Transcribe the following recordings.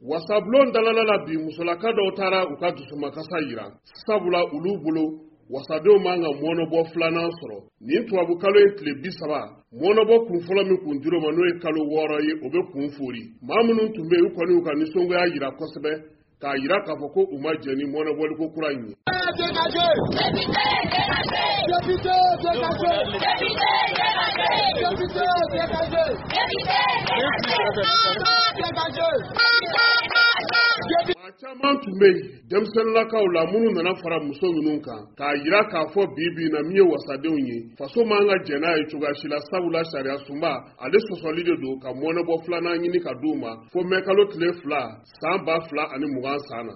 wasablon dalalala bi musolaka dɔw taara u ka dusumakasa yira sabula olu bolo wasadenw man ka mɔnɔbɔ filanan sɔrɔ. Nin tubabu kalo ye tile 30 mɔnɔbɔ kun fɔlɔ min kun dir'o ma n'o ye kalo 6 ye o bɛ kun fori. Maa minnu tun bɛ yen u kɔni u ka nisɔngoya yira kosɛbɛ k'a yira k'a fɔ ko u ma jɛn ni mɔnɔbɔliko kura in ye. Maa caman tun bɛ yen denmisɛnninlakaw la minnu nana fara muso ninnu kan k'a yira k'a fɔ bi na min ye wasadenw ye faso man ka jɛn n'a ye cogoya si la sabula sariya sunba ale sɔsɔli de don ka mɔnɔbɔ filanan ɲini ka d'u ma fo mɛkalo tile 2 san 2020 san na.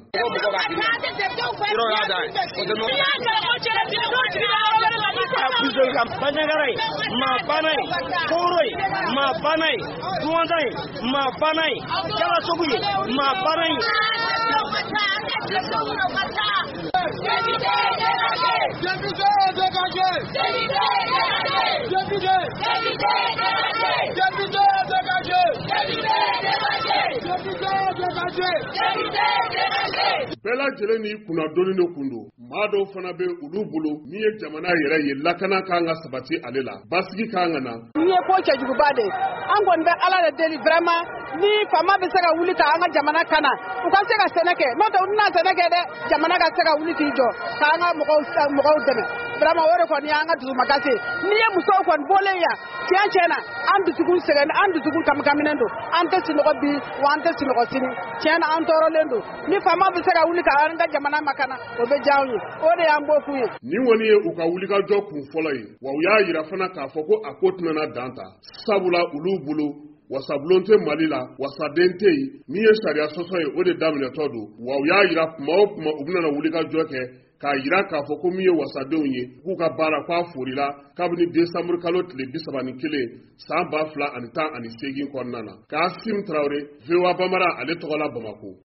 Bɛɛ lajɛlen ni kunna donni de kun don. Maa dɔw fana bɛ olu bolo min ye jamana yɛrɛ ye lakana kan ka sabati ale la basigi kan ka na. Ni ye ko cɛjuguba de an kɔni bɛ Ala de deli vraiment ni fama bɛ se ka wuli ka an ka jamana kana u ka se ka sɛnɛ kɛ n'o tɛ u tɛna sɛnɛ kɛ dɛ jamana ka se ka wuli k'i jɔ k'an ka mɔgɔw dɛmɛ vraiment o de kɔni y'an ka dusumakasi ni ye musow kɔni bɔlen yan tiɲɛ na an dusukun sɛgɛn an dusukun kamikaminen don an tɛ sunɔgɔ bi wa an tɛ sunɔgɔ sini tiɲɛ na an tɔɔrɔlen don ni fama bɛ se ka wuli ka an ka jamana makana o bɛ diya anw ye o de y'an b'o f'u ye. Nin kɔni ye u ka wulikajɔ kun fɔlɔ ye wa u y'a yira fana k'a fɔ ko a ko tɛna dan ta sabula olu bolo wasabulon tɛ Mali la wasaden tɛ yen min ye sariya sɔsɔ ye o de daminɛtɔ don wa u y'a yira kuma o kuma u bɛna wulikajɔ kɛ k'a yira k'a fɔ ko min ye wasadenw ye k'u ka baara k'a forila kabini décembre kalo tile 31 san 2018 kɔnɔna na. K'Asim Traoré, VOA Bambara ale tɔgɔ la Bamako.